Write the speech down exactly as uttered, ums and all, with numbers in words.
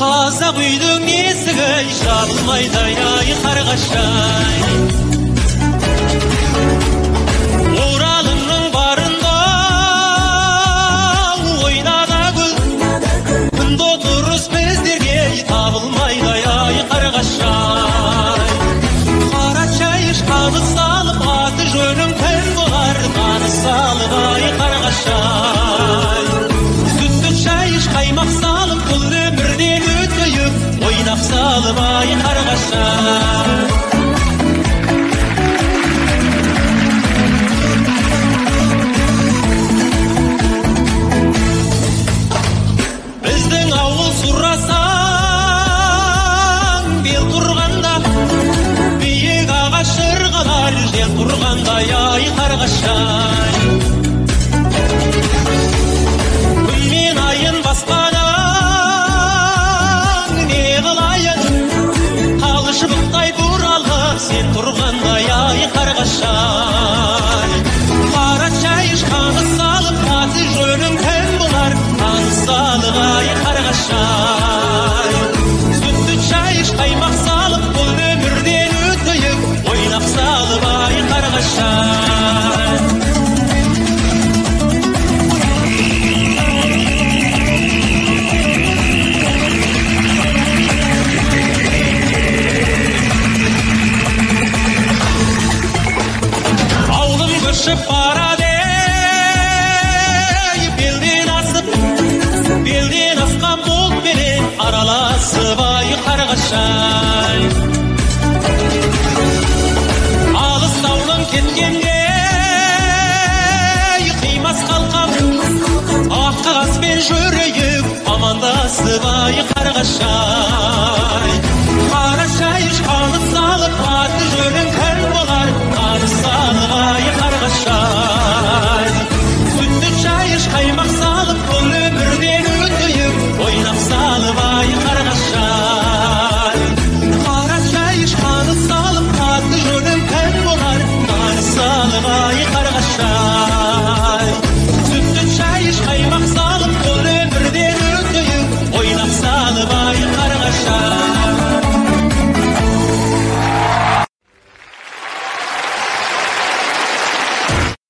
Қазақ үйдің есігі жабылмайды ай қарғашай. Оралымның барында ойнада гүл, күнде отырыс біздерге табылмайды ай қарғашай. Қара чай ішқаны салып, аты жөнің кім болар, қаны салып ай қарғашай. Сүтті чай іш қаймақ салып, бұл өмірден өтейік, ойнақ салып ай қарғашай. Тұрғандай ай қарғашай. Күн мен айын басқадан не қылайын, қалы шыбықтай бұралып сен тұрғандай ай қарғашай. Қара чай ішқаны салып, аты жөнің кім болар, қаны салып ай қарғашай. Сүтті чай іш қаймақ салып, бұл өмірден өтейік, ойнақ салып ай қарғашай. Ауылым көшіп барады, белден асып, белден асқан бұлтпенен араласып ай қарғашай. Алыс таудың кеткенде қимас қалқам, ақ қағазбен жүрейік, амандасып ай қарғашай.